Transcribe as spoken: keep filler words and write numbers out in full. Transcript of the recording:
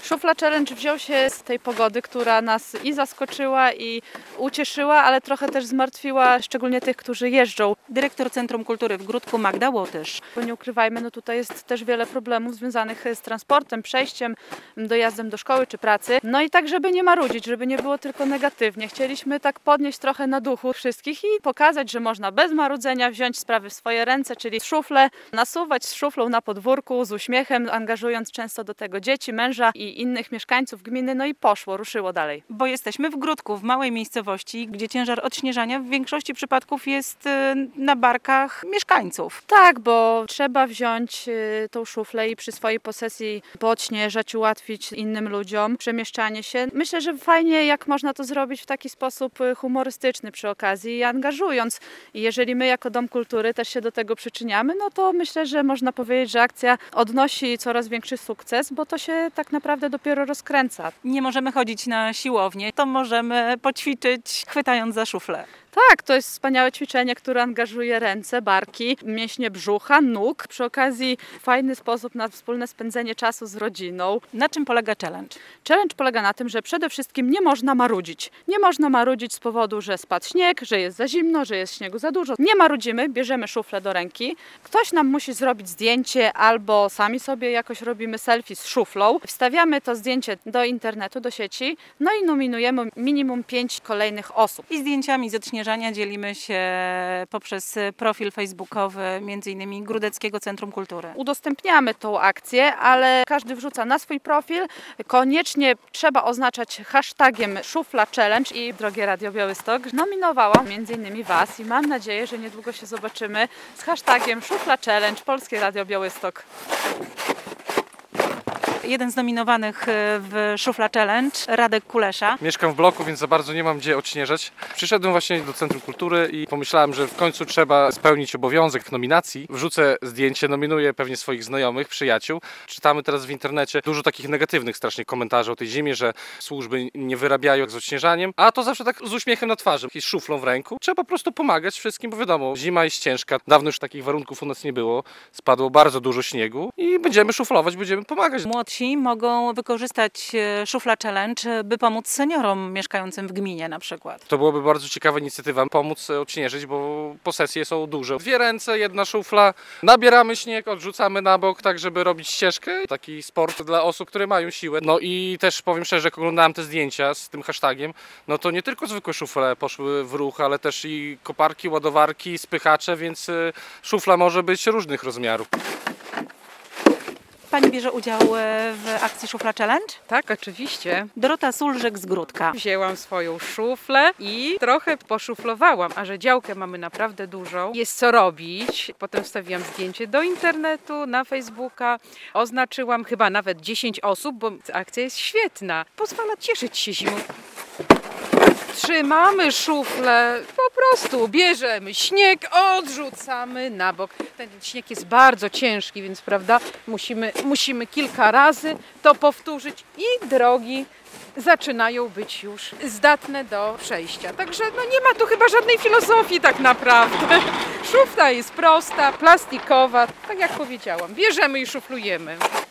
Szufla Challenge wziął się z tej pogody, która nas i zaskoczyła, i ucieszyła, ale trochę też zmartwiła, szczególnie tych, którzy jeżdżą. Dyrektor Centrum Kultury w Gródku Magda Łotysz. Bo nie ukrywajmy, no tutaj jest też wiele problemów związanych z transportem, przejściem, dojazdem do szkoły czy pracy. No i tak, żeby nie marudzić, żeby nie było tylko negatywnie. Chcieliśmy tak podnieść trochę na duchu wszystkich i pokazać, że można bez marudzenia wziąć sprawy w swoje ręce, czyli szuflę, nasuwać z szuflą na podwórku, z uśmiechem, angażując często do tego dzieci, męża i innych mieszkańców gminy, no i poszło, ruszyło dalej. Bo jesteśmy w Gródku, w małej miejscowości, gdzie ciężar odśnieżania w większości przypadków jest na barkach mieszkańców. Tak, bo trzeba wziąć tą szuflę i przy swojej posesji podśnieżać, ułatwić innym ludziom przemieszczanie się. Myślę, że fajnie, jak można to zrobić w taki sposób humorystyczny przy okazji i angażując. I jeżeli my jako Dom Kultury też się do tego przyczyniamy, no to myślę, że można powiedzieć, że akcja odnosi coraz większy sukces, bo to się tak naprawdę dopiero rozkręca. Nie możemy chodzić na siłownię, to możemy poćwiczyć chwytając za szuflę. Tak, to jest wspaniałe ćwiczenie, które angażuje ręce, barki, mięśnie brzucha, nóg. Przy okazji fajny sposób na wspólne spędzenie czasu z rodziną. Na czym polega challenge? Challenge polega na tym, że przede wszystkim nie można marudzić. Nie można marudzić z powodu, że spadł śnieg, że jest za zimno, że jest śniegu za dużo. Nie marudzimy, bierzemy szuflę do ręki. Ktoś nam musi zrobić zdjęcie albo sami sobie jakoś robimy selfie z szuflą. Wstawiamy to zdjęcie do internetu, do sieci, no i nominujemy minimum pięć kolejnych osób. I zdjęciami z odśnieżania dzielimy się poprzez profil facebookowy między innymi Gródeckiego Centrum Kultury. Udostępniamy tą akcję, ale każdy wrzuca na swój profil. Koniecznie trzeba oznaczać hashtagiem Szufla Challenge i drogie Radio Białystok nominowałam między innymi Was i mam nadzieję, że niedługo się zobaczymy z hashtagiem Szufla Challenge Polskie Radio Białystok. Jeden z nominowanych w Szufla Challenge, Radek Kulesza. Mieszkam w bloku, więc za bardzo nie mam gdzie odśnieżać. Przyszedłem właśnie do Centrum Kultury i pomyślałem, że w końcu trzeba spełnić obowiązek nominacji. Wrzucę zdjęcie, nominuję pewnie swoich znajomych, przyjaciół. Czytamy teraz w internecie dużo takich negatywnych strasznie komentarzy o tej zimie, że służby nie wyrabiają z odśnieżaniem, a to zawsze tak z uśmiechem na twarzy i z szuflą w ręku. Trzeba po prostu pomagać wszystkim, bo wiadomo, zima jest ciężka. Dawno już takich warunków u nas nie było. Spadło bardzo dużo śniegu i będziemy szuflować, będziemy pomagać. Młodsi mogą wykorzystać Szufla Challenge, by pomóc seniorom mieszkającym w gminie na przykład. To byłoby bardzo ciekawa inicjatywa, pomóc odśnieżyć, bo posesje są duże. Dwie ręce, jedna szufla, nabieramy śnieg, odrzucamy na bok, tak żeby robić ścieżkę. Taki sport dla osób, które mają siłę. No i też powiem szczerze, jak oglądałem te zdjęcia z tym hashtagiem, no to nie tylko zwykłe szufle poszły w ruch, ale też i koparki, ładowarki, spychacze, więc szufla może być różnych rozmiarów. Pani bierze udział w akcji Szufla Challenge? Tak, oczywiście. Dorota Sulżyk z Gródka. Wzięłam swoją szuflę i trochę poszuflowałam, a że działkę mamy naprawdę dużą. Jest co robić. Potem wstawiłam zdjęcie do internetu, na Facebooka. Oznaczyłam chyba nawet dziesięć osób, bo akcja jest świetna. Pozwala cieszyć się zimą. Trzymamy szuflę, po prostu bierzemy śnieg, odrzucamy na bok. Ten śnieg jest bardzo ciężki, więc prawda, musimy, musimy kilka razy to powtórzyć i drogi zaczynają być już zdatne do przejścia. Także no nie ma tu chyba żadnej filozofii tak naprawdę. Szufla jest prosta, plastikowa, tak jak powiedziałam, bierzemy i szuflujemy.